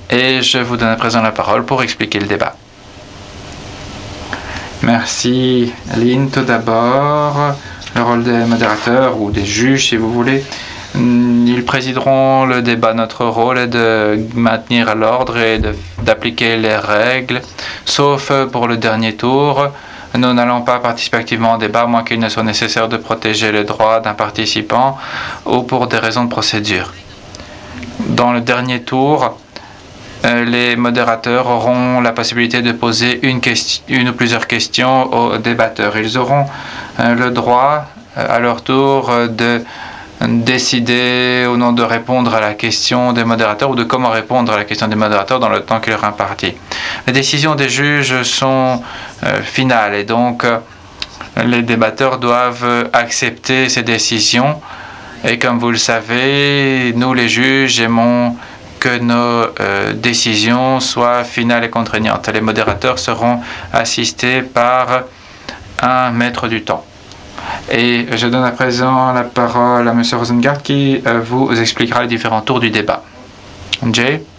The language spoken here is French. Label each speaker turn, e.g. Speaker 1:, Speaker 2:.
Speaker 1: et je vous donne à présent la parole pour expliquer le débat. Merci Lynn. Tout d'abord, le rôle des modérateurs ou des juges si vous voulez. Ils présideront le débat. Notre rôle est de maintenir l'ordre et d'appliquer les règles, sauf pour le dernier tour. Nous n'allons pas participer activement au débat, à moins qu'il ne soit nécessaire de protéger les droits d'un participant ou pour des raisons de procédure. Dans le dernier tour, les modérateurs auront la possibilité de poser une ou plusieurs questions aux débatteurs. Ils auront le droit, à leur tour, de décider ou non de répondre à la question des modérateurs ou de comment répondre à la question des modérateurs dans le temps qui leur est imparti. Les décisions des juges sont finales et donc les débatteurs doivent accepter ces décisions. Et comme vous le savez, nous les juges aimons que nos décisions soient finales et contraignantes. Les modérateurs seront assistés par un maître du temps. Et je donne à présent la parole à M. Rosengart qui vous expliquera les différents tours du débat. Jay?